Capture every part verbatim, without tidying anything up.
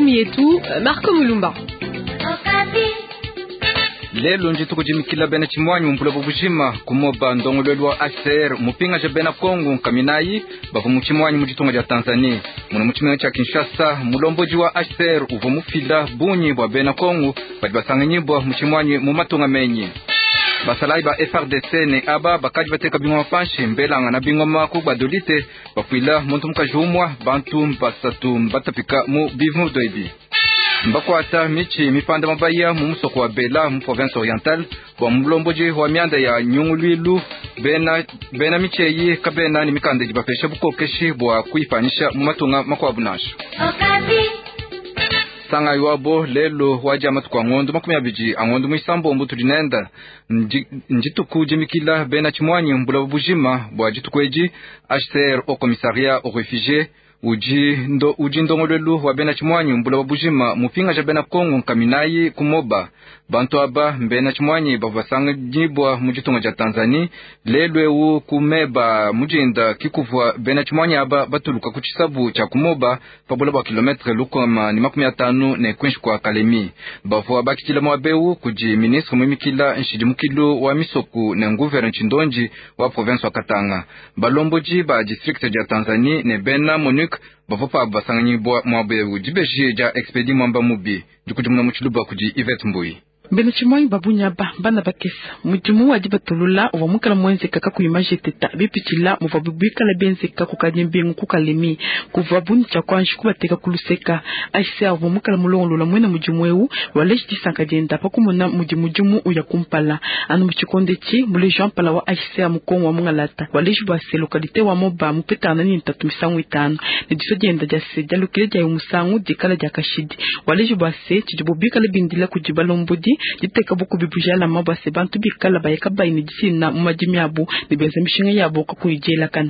usomi yetu Marco Mulumba. Lelo njituko jimikila bena chimwanyu mpula bubujima kumoba ndongolelwa H C R mupinga ja bena Kongo kaminayi bavu muchimwanyu mujitonga ja Tanzania muna muchimwanyu cha Kinshasa mulomboji wa H C R uvu mufila bunyi bwa bena Kongo badi basanganyibwa muchimwanyu mumatonga menyi basalai ba F R D C ne aba bakaji bateka bingoma panshi mbelanga na bingoma ku badolite bakwila muntu mukajumwa bantu mbasatu mbatapika mu bivu doibi mbakwata michi mipanda mabaya mu musoko wa Bela mu province orientale kwa mulomboji wa mianda ya Nyungulwilu bena bena micheyi kabena ni mikande jibapesha bukokeshi bwa kuifanisha mu matunga makwabunasho sanga yuabo lelo waja matukwa ngondo makumi abiji angondo mwisambo mbutu dinenda njituku jimikila bena chimwanyi mbula bujima bwa jitukweji H C R au commissariat aux réfugiés uji ndo uji ndongolelu wa bena chimwanyi mbula bujima mupinga ja bena Kongo kaminayi kumoba bantu aba mbena chimwanyi bavasanga jibwa mujitunga ja Tanzania lelwe u kumeba mujinda kikuvwa bena chimwanyi aba batuluka kuchisabu cha kumoba pabula ba kilometre lukoma ni makumi atanu ne kwenshi kwa Kalemi bavwa bakitila mwabeu kuji ministre mwimikila nshidi mukilu wa misoku ne nguvere nchindonji wa province wa Katanga balomboji ba district ja Tanzania ne bena Monique bavopa basanganyibwa mwabeu jibeji ja expedi mwamba mubi jukujumuna muchiluba kuji Yvette Mbui bena chimwanyi babunyaba bana bakesa mujimu waji batulula wa mukala mwenze kaka kuimaje teta bipichila muva bibika la benze kaka kukanyembengu kukalemi kuva buni cha kwanshi kubateka kuluseka aisa wa mukala mulongolo la mwena mujimweu waleji disanga jenda pakumuna mujimujumu uya kumpala anu mchikondechi mule Jean Pala wa aisa mukongo wa mungalata waleji base lokalite wa moba mupeta anani ntatu misangu itano ni diso jenda jase jalukile jaya umusangu dikala jakashidi waleji base chijibubika la bindila kujibalomboji jiteka buku bibujala mabase bantu bikala bayeka bayini jisina mumajimi abu nibeze mishinga yabo kakuyijela kana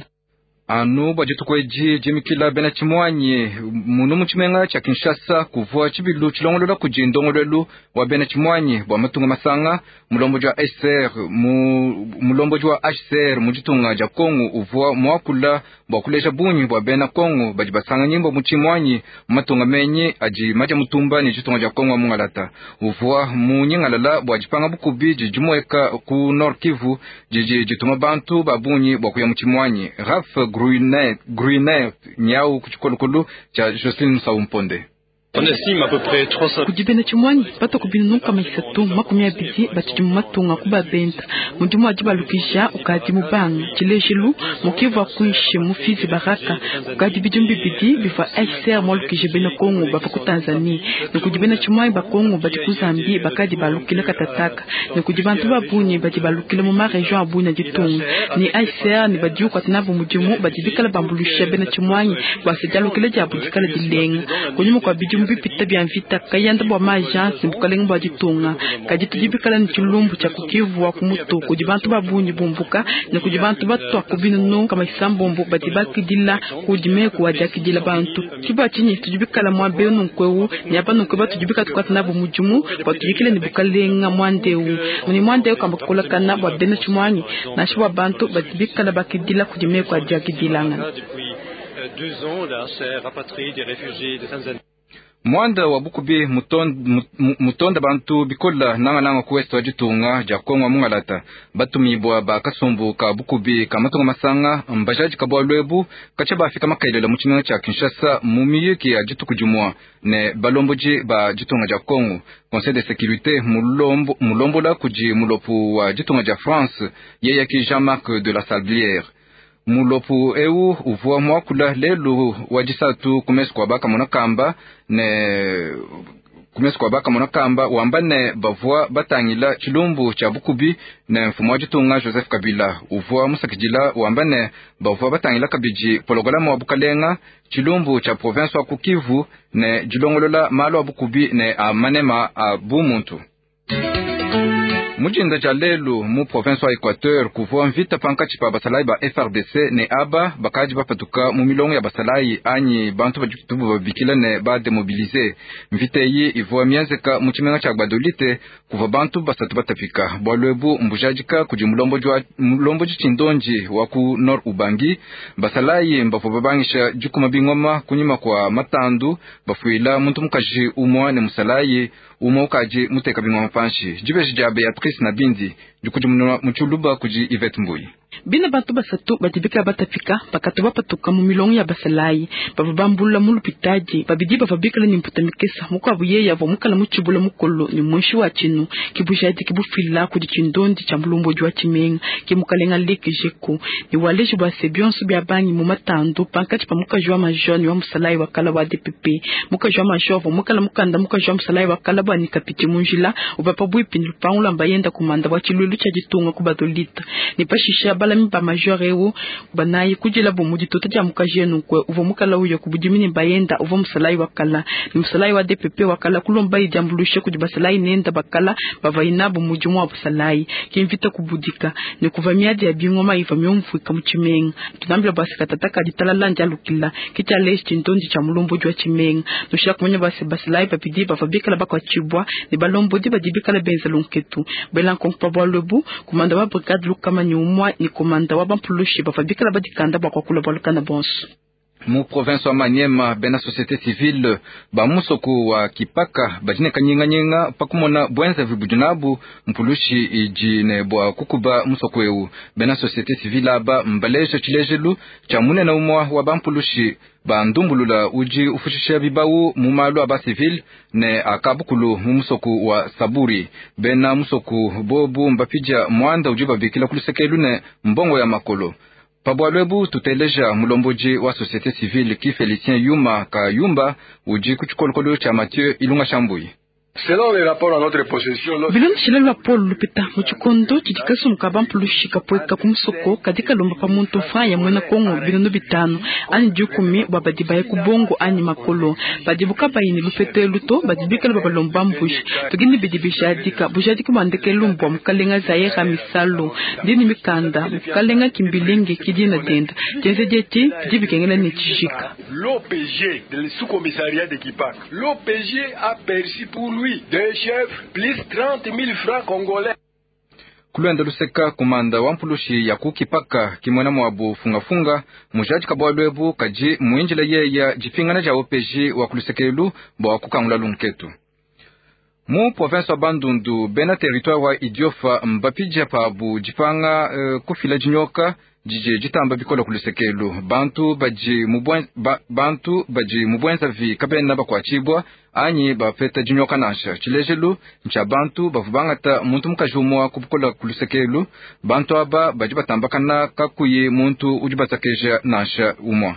anu bajitukweji jimikila bena chimwanyi munu muchimenga cha Kinshasa kuvua chibilu chilongolola kujindongolelu wa bena chimwanyi bwa matunga masanga mulomboji wa H C R mu mulomboji wa H C R mujitunga ja Kongo uvua mwakula bwa kuleja bunyi bwa bena Kongo bajibasanga nyimbo muchimwanyi matunga menyi aji maja mutumba ni jitunga ja Kongo mungalata uvua munyingalala bwa jipanga bukubi jijumweka ku Nord Kivu jiji jituma bantu babunyi bwa kuya muchimwanyi Raf Gruinet, Gruinet, Niao kuchikolukulu cha Jocelyn Msaumponde. On estime à peu près trois cents. Kujibena chimwanyi pato kubinu nuka maisatu makumi abidi bachijimu matunga kuba benta mujimu wajiba lukisha ukadi mubanga chilejilu mukivu wakuishi mufizi baraka ukadi bijimu bibidi bifa H C R mwalukisha bena Kongo bapa ku Tanzania ni kujibena chimwanyi ba Kongo bati kuzambi bakadi balukile katataka ni kujibantu babunye bati balukile muma region abunya jitunga ni H C R ni badiyu kwa tinabu mujimu bati bikala bambulusha bena chimwanyi basi jalukile jabu jikala dilenga kunyimu kwa bijimu bipita bianvita kayanda bwa majansi mbukalenga bwa jitunga kajitu jibikala ni chulumbu cha kukivu wa kumutu kujibantu babunyi bumbuka na kujibantu batu akubinu no kama isambombo batibaki dila kujime kuwajaki dila bantu kiba chinyi tujibikala mwabe nunkweu nyapa nukweba tujibika tukwata nabo mujumu batujikile ni bukalenga mwandeu muni mwandeu kamba kula kana bwa bena chumwanyi na shiwa bantu batibikala bakidila kujime kuwajaki dila ngana deux ans la H C R rapatrié des réfugiés de Tanzanie. Mwanda wa bukubi mutonda, mutonda bantu bikola nanga nanga kuwesta wajitunga ja Kongo mungalata batumibwa bakasumbu ka bukubi kamatonga masanga mbajaji kabwa lwebu kachaba afika makailela muchimenga cha Kinshasa mumiyeki ya jitu kujumwa ne balomboji ba jitunga ja Kongo Conseil de sécurité mulombo mulombola kuji mulopu wa jitunga ja France yeye ki Jean-Marc de la Sablière mulopu eu uvua mwakula lelu wajisatu kumesu kwa baka monakamba ne kumesu kwa baka monakamba wambane bavua batangila chilumbu cha bukubi ne mfumu wajitunga Joseph Kabila uvua musakijila wambane bavua batangila kabiji pologolama wa bukalenga chilumbu cha province wa Kukivu ne jilongolola malo wa bukubi ne amanema abu muntu Mujinda jalelu mu province wa Equateur kuvua mvita pankati pa basalai ba F R D C ne aba bakaji bapatuka mu milongo ya basalai anyi bantu bajitubu babikila ne ba demobilize. Mvita yi ivua miazeka muchimenga cha Gbadolite kuva bantu basatu batafika. Bwalwebu mbujajika kuji mulombo jwa mulombo jichindonji waku Nord Ubangi basalai mbafu babangisha juku mabingoma kunyima kwa matandu bafuila muntu mukaji umwa ne musalai umwa ukaji muteka bingoma panshi. Jibeji jabe ya Chris na Bindi jukuji mchuluba kuji Yvette Mbuyi. Bina bantu basatu batibika batafika bakatu bapatuka mu milongo ya basalai babambula mu lupitaji babidi bavabika ni mputamikesa muko abuye yavo mukala muchibula mukolo ni mwenshi wa chinu kibujaji kibufila kuji chindondi cha mulombo jwa chimenga kimukalenga leke jeko ni waleji bwa sebionsu bya bangi mu matando pankati pa muka jwa majoni wa musalai wakala wa D P P muka jwa majovo mukala mukanda muka jwa musalai wakala bwa ni kapiti munjila ubapa bwi pindu paula mbayenda kumanda wa chilulu cha jitunga kubadolita ni pashisha bala mba majore ewu banayi kujila bomudi tota ja mukajenu kwe uvo mukala uyo kubudimini bayenda uvo musalai wakala ni musalai wa D P P wakala kulomba ijambulushe kujibasalai nenda bakala bavaina bomujumu wa basalai kimvita kubudika ni kuvamiaji ya bingoma ivamio mfuika mchimenga tunambila basi katataka ditalala njalukila kicha leshi ndondi cha mulombo jwa chimenga nushia kumenya basi basalai babidi bavabika la bakwa chibwa ni balombo di badibika la benza lunketu belan kongpabwa lebu kumanda wa brigade lukama nyumwa ni komanda wa bampulushi bafabika la badikanda bakwa kula balukana bonsu. Mu province wa Maniema bena société civile ba musoku wa Kipaka bajine kanyinga nyinga pakumona bwenza vibujunabu mpulushi ijine bwa kukuba musoku eu bena société civile aba mbaleje chilejelu cha munena umwa wa bampulushi ba ndumbulula uji ufushisha bibawu mumalu aba civil ne akabukulu musoku wa Saburi bena musoku bobu mbapija mwanda ujiba bikila kulusekelu ne mbongo ya makolo. Pabwalwebu tuteleja mulomboji wa société civile ki Félicien Yuma ka Yumba uji kuchukolokolo cha Mathieu Ilunga Shambui. Selon les rapports à notre possession, Bilan chile la polo lupita muchikondo chitikaso mkabampulushi kapoeka kumsoko kadika lomba pa muntu faya mwena Kongo bilano bitano ani jukumi babadibaye kubongo ani makolo badibuka bayini lupete luto badibika baba lomba mbushi tugini bidibisha adika bujadika mandeke lumbo mkalenga zaira misalo dini mikanda mkalenga kimbilenge kidina denda jenze jeti bidibikengela ni chijika. L'O P G du sous-commissariat de Kipak, l'O P G a perçu pour lui deux chefs plus trente mille francs congolais. Kuluenda luseka kumanda wampulushi ya kukipaka kimwena mwabu funga funga mujaji kabwalwebu kaji muinjila yeya jipingana ja O P G wa kulusekelu bwa kukangula lunketu. Mu province wa Bandundu bena territoire wa Idiofa mbapija pabu jipanga uh, kufila jinyoka jije jitamba bikola kulusekelu bantu baji mubwen ba, bantu baji mubwenza vi kabena bakwachibwa anyi bafeta jinyoka nasha chilejelu ncha bantu bavubangata muntu mukajumwa kubukola kulusekelu bantu aba baji batambakana kakuye muntu ujibasakeja nasha umwa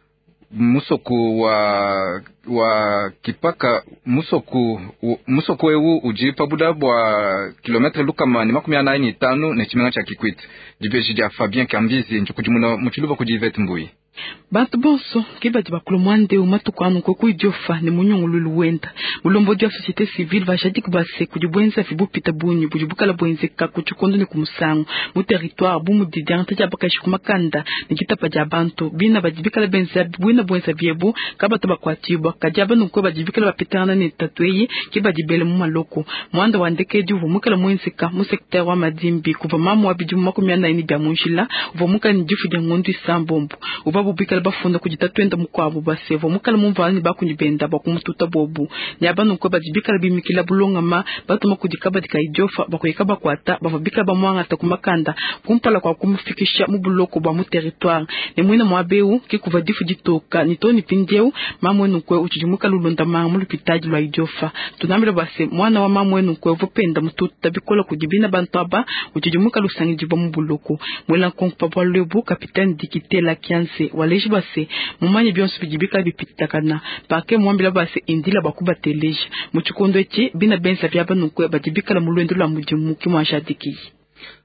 musoku wa wa Kipaka musoku musoku ewu ujipa buda bwa kilometre lukama ni makumi anayi ni tano ne chimenga cha Kikwit jibeji ja Fabien Kambizi njukujimuna muchiluba kuji Yvette Mbuyi. Bantu bonso kibati bakulu mwande umatukwanu ko kuidiofa ni munyongulu wenda mulombo jwa société civile va jadik base kujibwenza fibu pita bunyi bujibukala bwenzeka kuchukondo ni kumusangu mu territoire bu mu didante ja bakashi kumakanda ni kitapa ja bantu bina bajibikala benza bwina bwenza viebu kabata bakwatibwa kajaba nuko bajibikala bapitana ni tatweyi kibajibele mu maloko mwanda wandeke juvu mukala mwenzeka mu secteur wa Madimbi kuva mamu abiju makumi anayi ni bya munjila uva mukala ni jifu ja ngondu isambombo uba bubikala bafunda kujitatwenda mukwabo basevo mukala mumvani bakunyibenda bakumututa bobu nyaba nuko bajibikala bimikila bulongama batuma kujikaba dikaijofa bakoyeka bakwata bavabikala bamwanga takumakanda kumpala kwa kumufikisha mu buloko bwa mu territoire ne mwina mwabeu kikuva difu jitoka nitoni pindeu mamwe nuko uchijimuka lulonda mamu lupitaji lwa ijofa tunamira base mwana wa mamwe nuko vupenda mututa bikola kujibina bantaba uchijimuka lusangijiba mu buloko mwela konkpabwa lebu kapitaine dikitela kianse waleji base mumanye byonso bijibika bipitakana pake mwambila base indila bakuba teleje muchikondo eki bina benza byaba nuko bajibika la mulwendo la mujimu kimwa shadiki.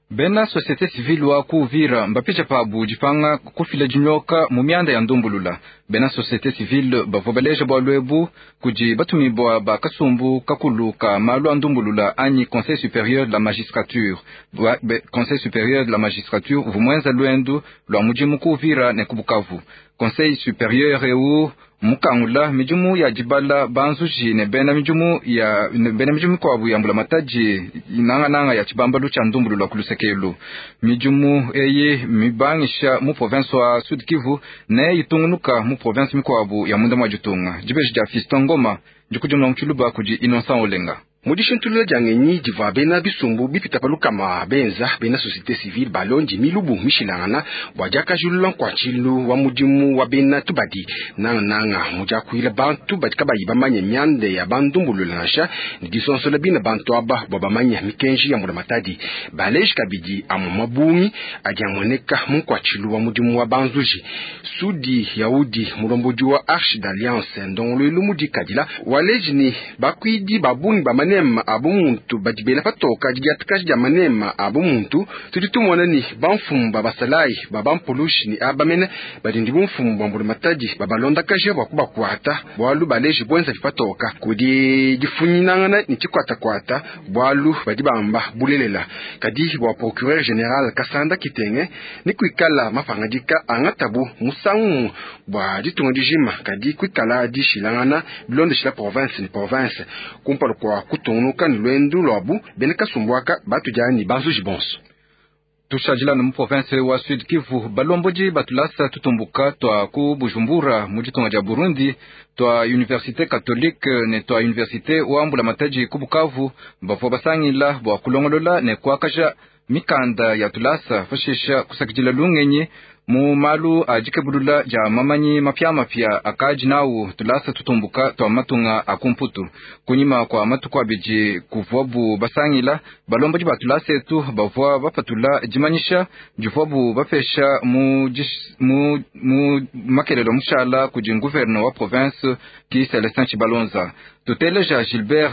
Bena societe civile wa kuvira mbapicha pabu jipanga kufila jinyoka mumianda ya ndumbulula. Bena societe civile bavobeleja bwa lwebu kuji batumibwa ba kasumbu kakulu ka malu ndumbulula anyi conseil supérieur de la magistrature. Be, conseil supérieur de la magistrature vumwenza lwendu lwa mujimu kuvira ne kubukavu. Conseil supérieur eu mukangula mijumu ya jibala banzuji ne bena mijumu ya ne bena mijumu kwa bu yambula mataji inanga nanga ya chibambalu cha ndumbulula kulusekelu mijumu eye mibangisha mu province wa Sud Kivu ne itungunuka mu province mikwabu ya munda mwajutunga jibeji ja Fistongoma jikujumla mchuluba kuji Innocent Olenga. Modishintulula jangenyi diva bena bisumbu bipitapaluka ma benza bena société civile balonji milubu mishilangana wajaka jululan kwa chilu wa mudimu wa bena tubadi nanga nanga mujakuila bantu batika bayiba manye myande ya bandumbulula nasha nidisonsola bina bantu aba baba manye mikenji ya muda matadi baleji kabidi amu mabungi adiamoneka mu kwa chilu wa mudimu wa banzuji sudi yaudi mulomboji wa Arche d'Alliance ndongolo ilumudi kadila waleji ni bakwidi babuni bamanye manema abumuntu badibela patoka digatakaji ja manema abumuntu tuditumona ni banfumba basalai babampulushi ni abamene badindi bumfumba mbuli mataji babalonda kaje bakuba kwata bwalu baleji bwenza patoka kudi gifunyinangana ni chikwata kwata bwalu badibamba bulelela kadi bwa procureur général Kasanda Kitenge ni kwikala mafangajika angatabu musangu bwa ditunga dijima kadi kwikala dishilangana bilonde shila province ni province kumpalo kwa tunuka nlwendu lobu beneka sumbwaka batu jani banzuji bonso. Tushajila na mu province wa Sud Kivu balomboji batulasa tutumbuka twa ku Bujumbura mujitonga ja Burundi twa Université Catholique ne twa Université wa mbula mataji ku Bukavu bafo basangila bwa kulongolola ne kwakaja mikanda ya tulasa fashisha kusakijila lungenye mu malu ajikebulula ja mamanyi mapya mapya akaji nawu tulasa tutumbuka twa matunga akumputu kunyima kwa matuko abiji kuvobu basangila balomba jiba tulasa etu bavwa bapatula jimanyisha juvobu bafesha mu jish, mu, mu makelelo mushala kuji gouverneur wa province ki Celestin Chibalonza tuteleja Gilbert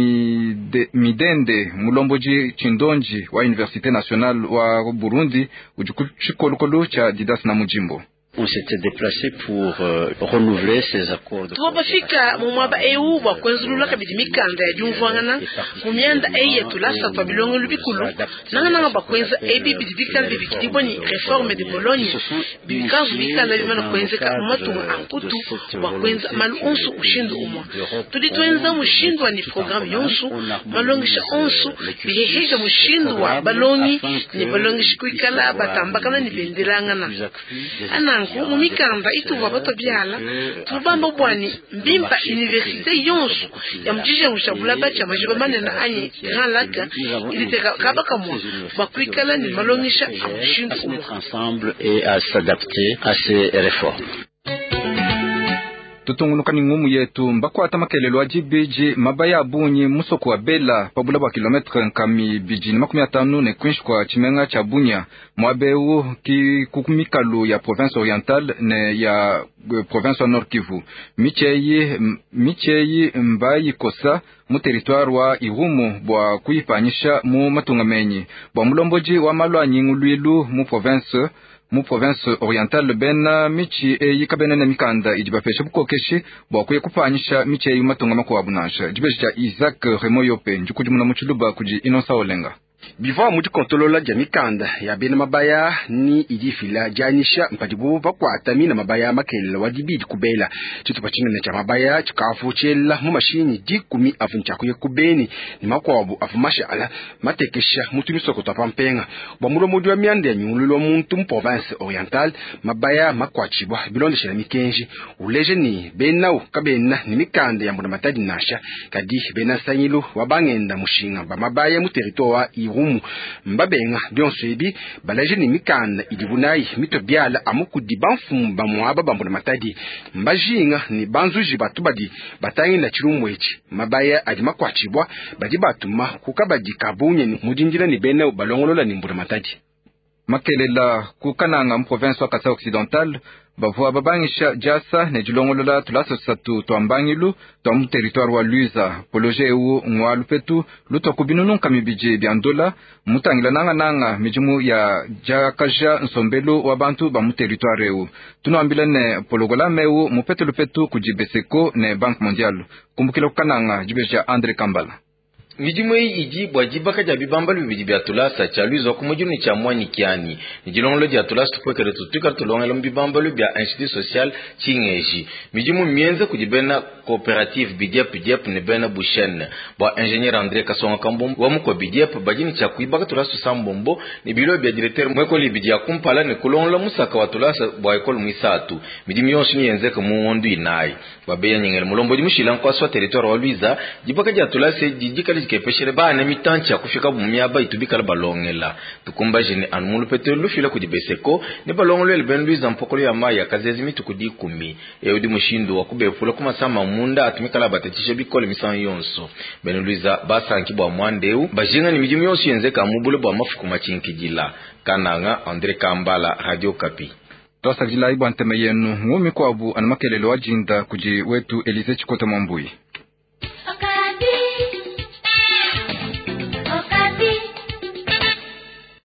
Mide, Midende mulomboji Chindonji wa Université nationale wa Burundi ujukuchikolukolu cha Didas na Mujimbo. On s'était déplacé pour euh, renouveler ces accords de Tubafika mu mwaba eu wa kwenzulula kabidi mikanda ya jumvangana kumyanda eye tulasa twa bilongo lubikulu nanga nanga bakwenza ebi bidibikanda bibikidiboni réforme de Bologne bikanzu bikanda bimana kwenzeka umatunga amputu bakwenza malu onsu ushindu umwa tuditwenza mushindwa ni programme yonsu malongisha onsu biheheja mushindwa wa balongi ni balongisha kuikala batambakana ni bendirangana ana mumikanda ituva bato byala tubamba bwani mbimba université yonsu ya mjije mushabula bacha majiba manena anyi grand lac iliteka kabaka mwa bakwikala ni malongisha amushindu ensemble et à s'adapter à ces réformes. Tutungunuka ni ngumu yetu mbakwata makelelo ajibiji mabaya bunyi musoko wa Bela pabula ba kilometre nkami biji ni makumi atanu ne kwinshi kwa chimenga cha Bunya mwabeu ki kukumikalu ya province orientale ne ya uh, province wa Nord Kivu micheyi micheyi mbayi kosa mu territoire wa Irumu bwa kuipanyisha mu matungamenyi bwa mulomboji wa malwanyi nguluilu mu province mu province orientale bena michi e yikabena na mikanda ijibafesha bukokeshi bwakuye kupanyisha michi e matunga makwa bunasha jibeja Isaac Remoyope njukujumuna muchuluba kuji Innocent Olenga. Biva muti kontolola jamikanda ya bena mabaya ni idifila janisha mpadibu bakwa atamina mabaya makela wadibidi kubela chitu pachina na chamabaya chikafu chela mu mashini dikumi avunchakuye kubeni ni makwabu afumasha ala matekesha mutu misoko tapampenga bwa mulo mudi wa miande ya nyululo muntu mu province orientale mabaya makwachibwa bilonde shela mikenji uleje ni benau kabena ni mikanda ya mbona matadi nasha kadi bena sanyilu wabangenda mushinga ba mabaya mu territoire Irumu mbabenga byonso ebi balaje ni mikanda idibunayi mito byala amukudi banfumba mwaba bambona matadi mbajinga ni banzuji batubadi batangi na chirumwechi mabaya adima kwachibwa badi batuma kukabadi kabunye ni mudinjira ni bena balongolola ni mbona matadi. makelela kukananga mprovince wa Kasai Occidental bavua babangisha jasa ne dilongolola tulasa satu twambangilu twa mu territoire wa Luiza poloje u ngwalu petu luto kubinunu kamibije byandola mutangila nanga nanga mijimu ya jakaja nsombelo wa bantu ba mu territoire u tunambila ne pologola meu mu petu lupetu kujibeseko ne Banque Mondiale kumbukila kukananga jibeja Andre Kambala. Mijimwe iji bwajibaka ja bibambalo bibiji bya tulasa cha Luiza kumujuni cha mwani kiani nijilongolo ja tulasa tukwekere tutuka tulongelo mbibambalo bya institut social chingeji mijimu mienze kujibena cooperative bidiep bidiep ne bena bushen bwa ingénieur André Kasonga Kambombo wa mukwa bidiep bajini cha kuibaka tulasa sambombo ni bilo bya directeur mweko libidi ya kumpala ne kulongolo musaka wa tulasa bwa ekolo mwisatu mijimi yonshi ni yenze kumundu inai babeya nyengel mulombo dimushila kwa swa territoire wa Luiza jibaka ja tulasa jijikali kepeshere ba na mitanchi ya kufika bumya ba itubika balongela tukumba jene anmulu petelu fila kudibeseko ne balongelo elben Luiza mpokolo ya maya kazezi mitukudi kumi eudi mushindo wakubefula kuma sama munda atumikala batetishe bikole misan yonso ben Luiza basanki bwa mwandeu bajinga ni mijimu yonso yenzeka mubule bwa mafuku machinkijila kananga Andre Kambala, Radio Kapi. Tosa jila ibu anteme yenu ngumi kwa abu anamakelele wajinda kuji wetu Elize Chikoto Mambui.